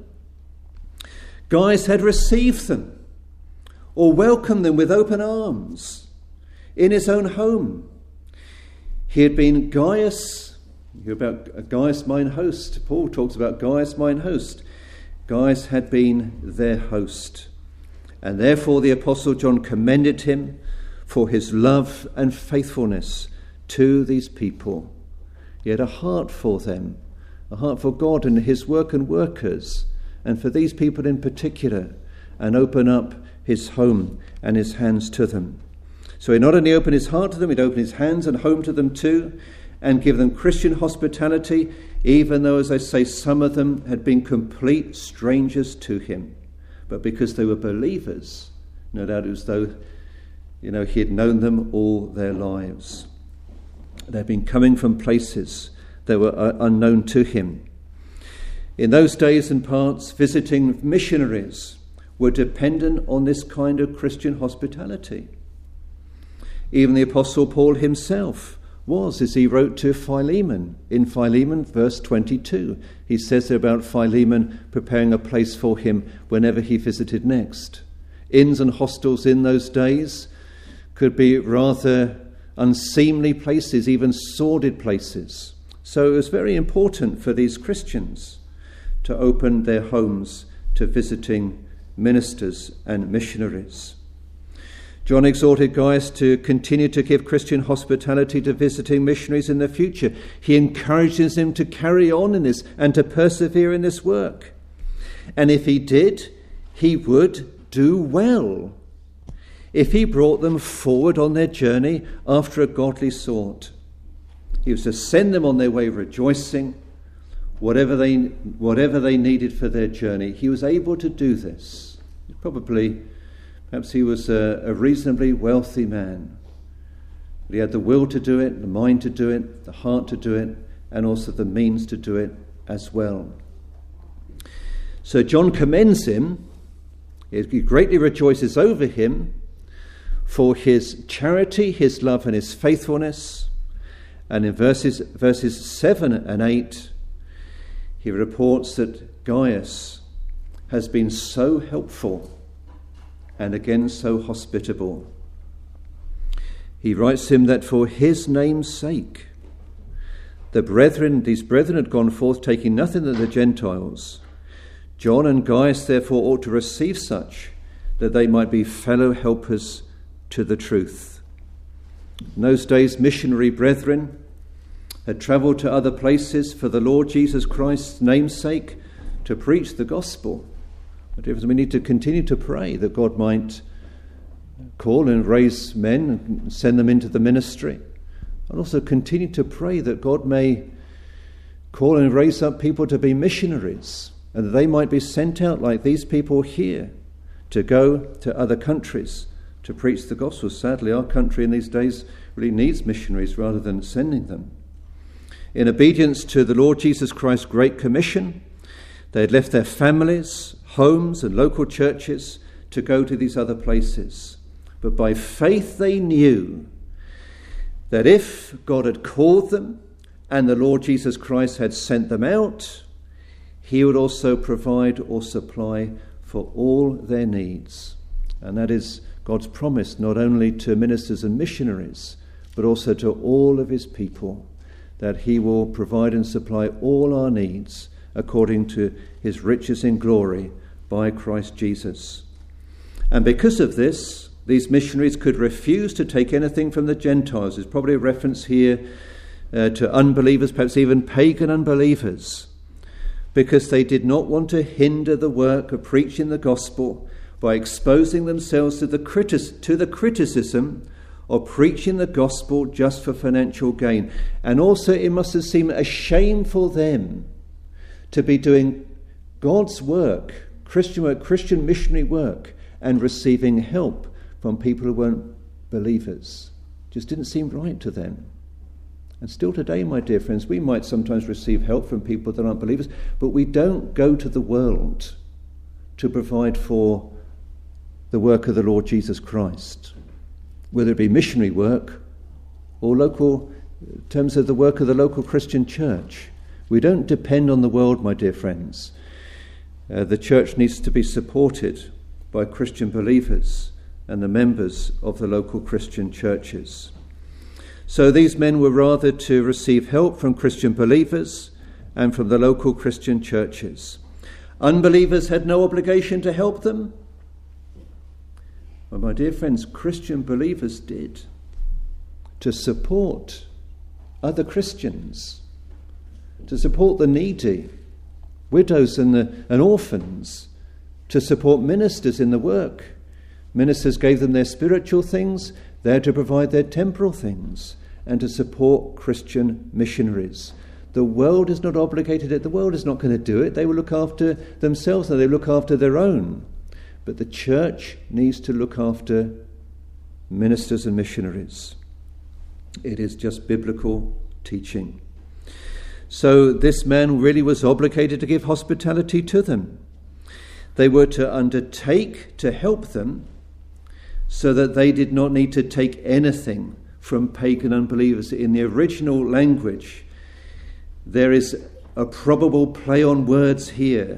Gaius had received them or welcomed them with open arms in his own home. He had been Gaius, you hear about Gaius mine host. Paul talks about Gaius mine host. Gaius had been their host. And therefore the Apostle John commended him for his love and faithfulness to these people. He had a heart for them, a heart for God and his work and workers, and for these people in particular, and open up his home and his hands to them. So he not only opened his heart to them, he'd open his hands and home to them too, and give them Christian hospitality, even though, as I say, some of them had been complete strangers to him. But because they were believers, no doubt it was though, you know, he had known them all their lives. They'd been coming from places that were uh, unknown to him. In those days and parts, visiting missionaries were dependent on this kind of Christian hospitality. Even the Apostle Paul himself was as he wrote to Philemon. In Philemon, verse twenty-two, he says about Philemon preparing a place for him whenever he visited next. Inns and hostels in those days could be rather unseemly places, even sordid places. So it was very important for these Christians to open their homes to visiting ministers and missionaries. John exhorted Gaius to continue to give Christian hospitality to visiting missionaries in the future. He encourages him to carry on in this and to persevere in this work. And if he did, he would do well. If he brought them forward on their journey after a godly sort, he was to send them on their way rejoicing, whatever they whatever they needed for their journey. He was able to do this. Probably, perhaps he was a, a reasonably wealthy man. But he had the will to do it, the mind to do it, the heart to do it, and also the means to do it as well. So John commends him. He greatly rejoices over him for his charity, his love, and his faithfulness. And in verses verses seven and eight, he reports that Gaius has been so helpful and again so hospitable. He writes him that for his name's sake, the brethren, these brethren had gone forth taking nothing of the Gentiles. John and Gaius therefore ought to receive such, that they might be fellow helpers to the truth. In those days, missionary brethren had travelled to other places for the Lord Jesus Christ's name's sake to preach the gospel. We need to continue to pray that God might call and raise men and send them into the ministry, and also continue to pray that God may call and raise up people to be missionaries, and that they might be sent out like these people here to go to other countries to preach the gospel. Sadly, our country in these days really needs missionaries rather than sending them. In obedience to the Lord Jesus Christ's Great Commission, they had left their families, homes and local churches to go to these other places. But by faith they knew that if God had called them and the Lord Jesus Christ had sent them out, he would also provide or supply for all their needs. And that is God's promise not only to ministers and missionaries, but also to all of his people, that he will provide and supply all our needs according to his riches in glory by Christ Jesus. And because of this, these missionaries could refuse to take anything from the Gentiles. There's probably a reference here uh, to unbelievers, perhaps even pagan unbelievers, because they did not want to hinder the work of preaching the gospel by exposing themselves to the, criti- to the criticism of preaching the gospel just for financial gain. And also it must have seemed a shame for them to be doing God's work, Christian work, Christian missionary work, and receiving help from people who weren't believers. Just didn't seem right to them. And still today, my dear friends, we might sometimes receive help from people that aren't believers, but we don't go to the world to provide for the work of the Lord Jesus Christ, whether it be missionary work or local, in terms of the work of the local Christian church. We don't depend on the world, my dear friends. Uh, the church needs to be supported by Christian believers and the members of the local Christian churches. So these men were rather to receive help from Christian believers and from the local Christian churches. Unbelievers had no obligation to help them. But my dear friends, Christian believers did, to support other Christians, to support the needy, widows and, the, and orphans, to support ministers in the work. Ministers gave them their spiritual things, they're to provide their temporal things, and to support Christian missionaries. The world is not obligated to it. The world is not going to do it. They will look after themselves and they look after their own. But the church needs to look after ministers and missionaries. It is just biblical teaching. So this man really was obligated to give hospitality to them. They were to undertake to help them so that they did not need to take anything from pagan unbelievers. In the original language, there is a probable play on words here.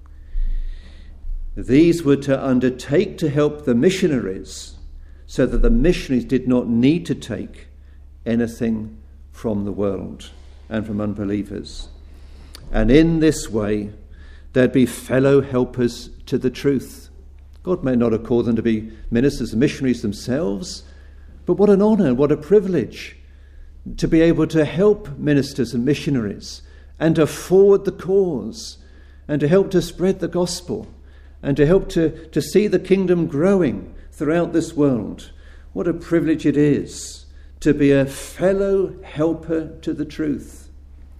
These were to undertake to help the missionaries so that the missionaries did not need to take anything from the world and from unbelievers. And in this way, there'd be fellow helpers to the truth. God may not have called them to be ministers and missionaries themselves, but what an honour, what a privilege to be able to help ministers and missionaries and to forward the cause and to help to spread the gospel and to help to, to see the kingdom growing throughout this world. What a privilege it is to be a fellow helper to the truth.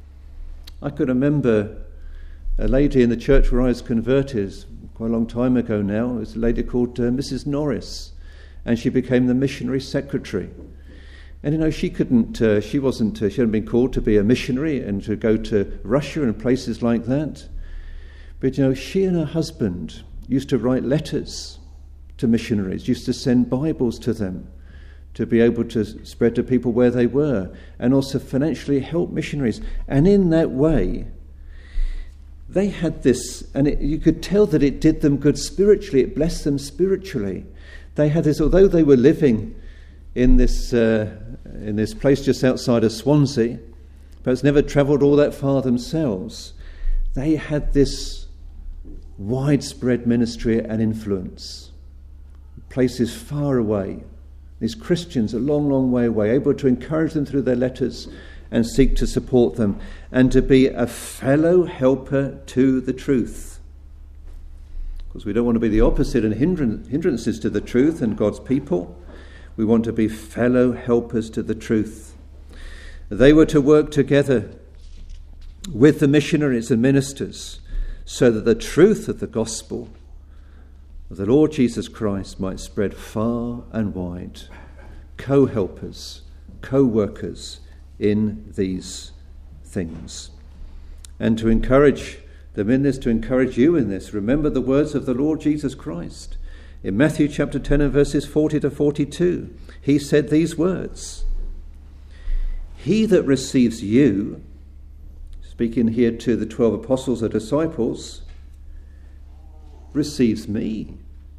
I could remember a lady in the church where I was converted quite a long time ago now. It was a lady called uh, Missus Norris, and she became the missionary secretary. And you know, she couldn't, uh, she wasn't, uh, she hadn't been called to be a missionary and to go to Russia and places like that. But you know, she and her husband used to write letters to missionaries, used to send Bibles to them to be able to spread to people where they were, and also financially help missionaries. And in that way, they had this, and it, you could tell that it did them good spiritually, it blessed them spiritually. They had this, although they were living in this uh, in this place just outside of Swansea, perhaps never travelled all that far themselves, they had this widespread ministry and influence. Places far away, these Christians a long, long way away, able to encourage them through their letters and seek to support them, and to be a fellow helper to the truth. Because we don't want to be the opposite and hindrances to the truth and God's people. We want to be fellow helpers to the truth. They were to work together with the missionaries and ministers so that the truth of the gospel of the Lord Jesus Christ might spread far and wide. Co-helpers, co-workers in these things. And to encourage them in this, to encourage you in this, remember the words of the Lord Jesus Christ. In Matthew chapter ten and verses forty to forty-two, he said these words: "He that receives you," speaking here to the twelve apostles or disciples, "receives me."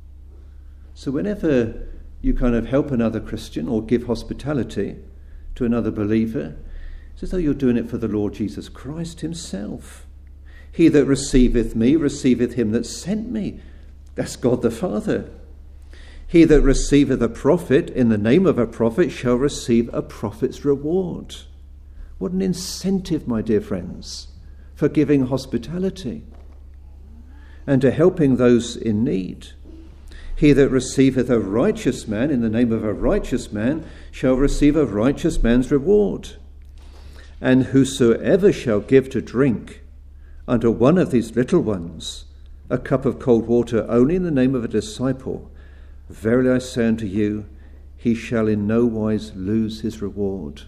So whenever you kind of help another Christian or give hospitality to another believer, it's as though you're doing it for the Lord Jesus Christ himself. "He that receiveth me, receiveth him that sent me." That's God the Father. "He that receiveth a prophet in the name of a prophet shall receive a prophet's reward." What an incentive, my dear friends, for giving hospitality and to helping those in need. "He that receiveth a righteous man in the name of a righteous man shall receive a righteous man's reward. And whosoever shall give to drink unto one of these little ones a cup of cold water only in the name of a disciple, verily I say unto you, he shall in no wise lose his reward."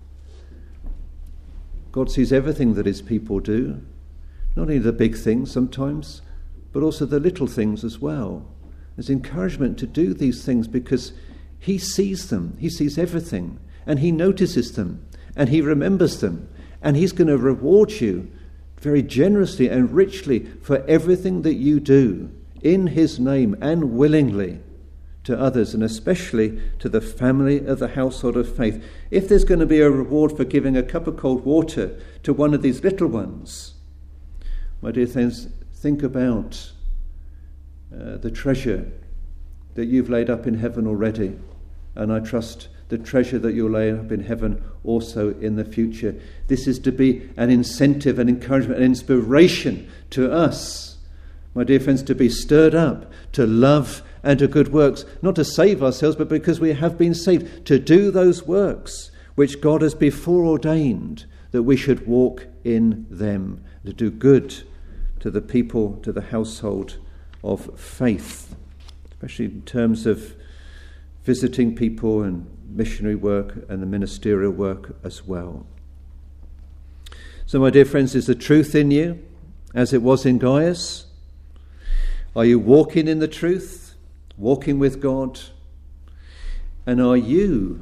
God sees everything that his people do, not only the big things sometimes, but also the little things as well. There's encouragement to do these things because he sees them, he sees everything, and he notices them, and he remembers them, and he's going to reward you very generously and richly for everything that you do in his name and willingly to others, and especially to the family of the household of faith. If there's going to be a reward for giving a cup of cold water to one of these little ones, my dear friends, think about uh, the treasure that you've laid up in heaven already, and I trust the treasure that you'll lay up in heaven also in the future. This is to be an incentive, an encouragement, an inspiration to us, my dear friends, to be stirred up to love and to good works, not to save ourselves, but because we have been saved, to do those works which God has before ordained that we should walk in them, to do good to the people, to the household of faith, especially in terms of visiting people and missionary work and the ministerial work as well. So, my dear friends, is the truth in you as it was in Gaius? Are you walking in the truth, walking with God? And are you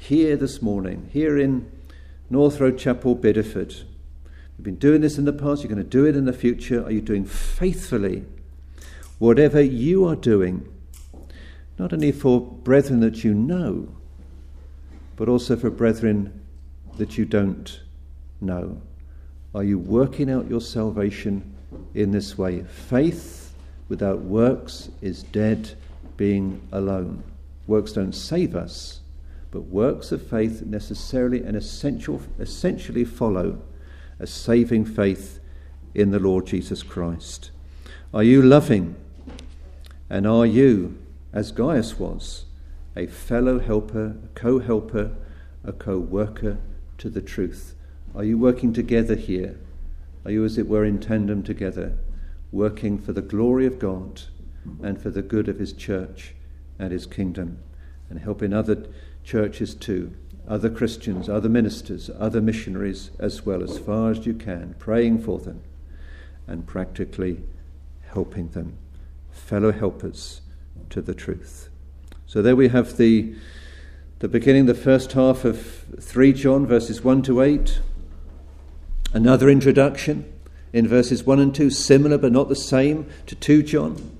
here this morning, here in North Road Chapel, Bideford. You've been doing this in the past, you're going to do it in the future. Are you doing faithfully whatever you are doing, not only for brethren that you know, but also for brethren that you don't know? Are you working out your salvation in this way? Faith without works is dead being alone. Works don't save us, but works of faith necessarily and essential, essentially follow a saving faith in the Lord Jesus Christ. Are you loving? And are you, as Gaius was, a fellow helper, a co-helper, a co-worker to the truth? Are you working together here? Are you, as it were, in tandem together, working for the glory of God and for the good of his church and his kingdom, and helping other churches too, other Christians, other ministers, other missionaries as well, as far as you can, praying for them and practically helping them, fellow helpers to the truth? So there we have the the beginning, the first half of three John, verses one to eight. Another introduction in verses one and two, similar but not the same to two John.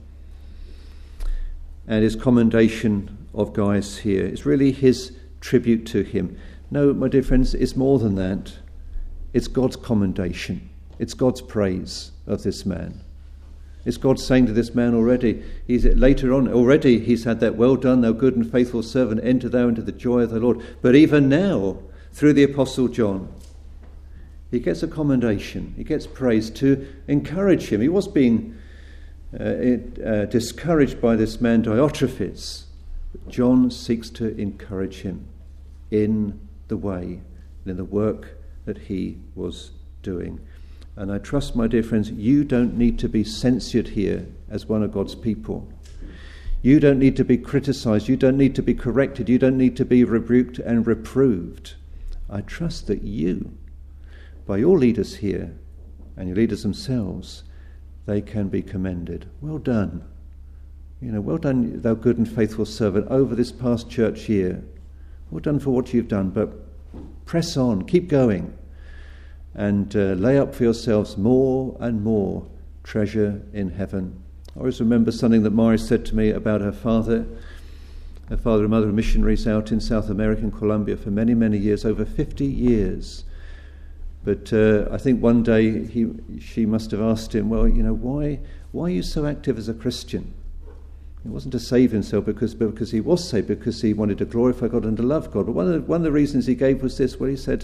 And his commendation of Gaius here is really his tribute to him. No, my dear friends, it's more than that. It's God's commendation. It's God's praise of this man. It's God saying to this man already, he's later on, already he's had that, well done, thou good and faithful servant, enter thou into the joy of the Lord. But even now, through the Apostle John, he gets a commendation, he gets praise to encourage him. He was being uh, it, uh, discouraged by this man Diotrephes, but John seeks to encourage him in the way and in the work that he was doing. And I trust, my dear friends, you don't need to be censured here as one of God's people. You don't need to be criticised. You don't need to be corrected. You don't need to be rebuked and reproved. I trust that you, by your leaders here and your leaders themselves, they can be commended. Well done. You know, well done, thou good and faithful servant, over this past church year. Well done for what you've done, but press on, keep going. And uh, lay up for yourselves more and more treasure in heaven. I always remember something that Mari said to me about her father. Her father and mother were missionaries out in South America, in Colombia, for many, many years, over fifty years. But uh, I think one day he, she must have asked him, well, you know, why, why are you so active as a Christian? It wasn't to save himself, because, but because he was saved, because he wanted to glorify God and to love God. But one of the, one of the reasons he gave was this, where he said,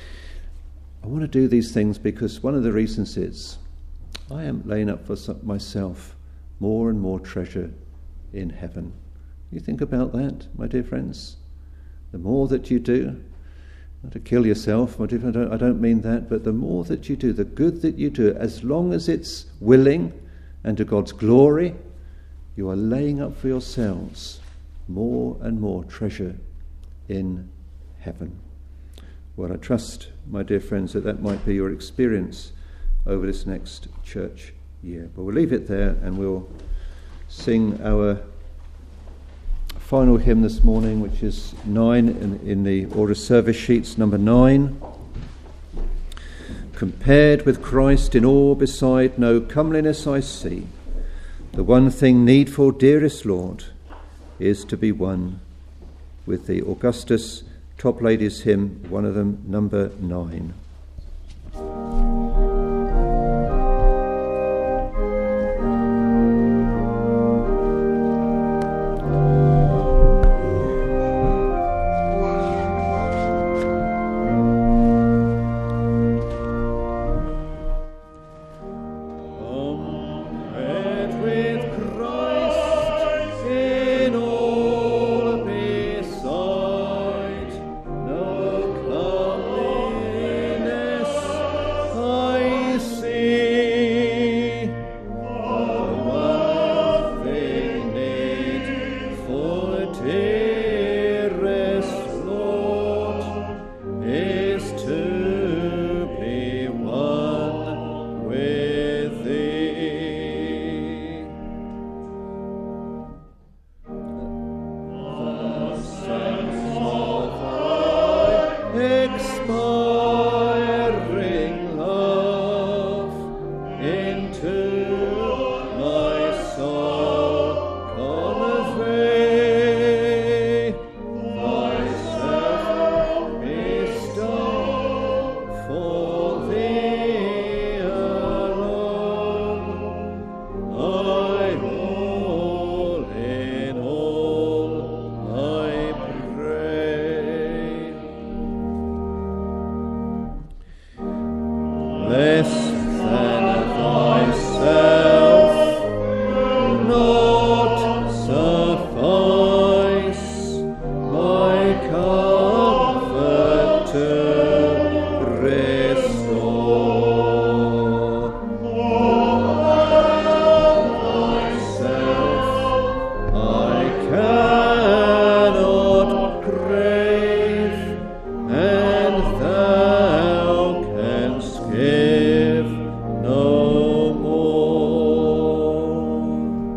I want to do these things because one of the reasons is I am laying up for myself more and more treasure in heaven. You think about that, my dear friends? The more that you do, not to kill yourself, my dear friend, I don't, I don't mean that, but the more that you do, the good that you do, as long as it's willing and to God's glory, you are laying up for yourselves more and more treasure in heaven. Well, I trust, my dear friends, that that might be your experience over this next church year. But we'll leave it there and we'll sing our final hymn this morning, which is nine in, in the order service sheets, number nine. Compared with Christ in all beside, no comeliness I see. The one thing needful, dearest Lord, is to be one with the Augustus Top Ladies hymn, one of them, number nine. No comeliness expiring love into my soul convey. Thyself bestow for thee alone. I all in all I pray. Less than thyself not suffice my comfort to restore. Thyself I cannot crave, and thou canst give no more.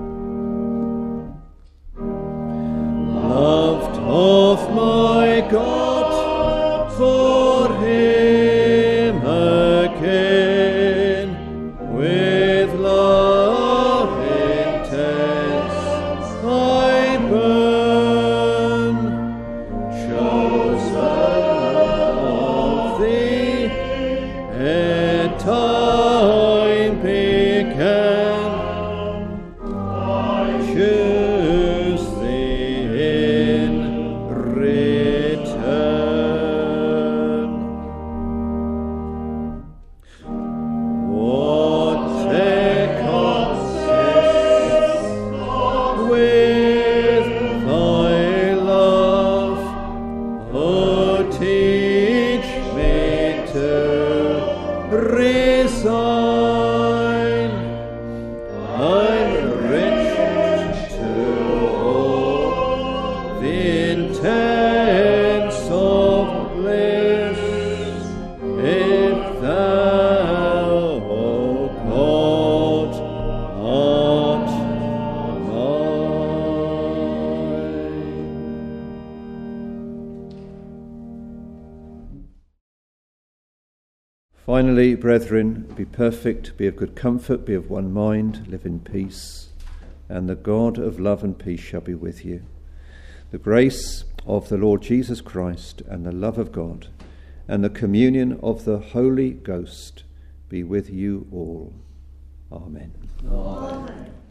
Loved of my God, for him again, with love intense I burn, chosen of thee ere time began. I choose thee in return. What consists with thy love? Oh, teach me to resign. I'm rich to all the intents of bliss, if thou, O God, art mine. Finally, brethren, be perfect, be of good comfort, be of one mind, live in peace, and the God of love and peace shall be with you. The grace of the Lord Jesus Christ and the love of God and the communion of the Holy Ghost be with you all. Amen. Amen.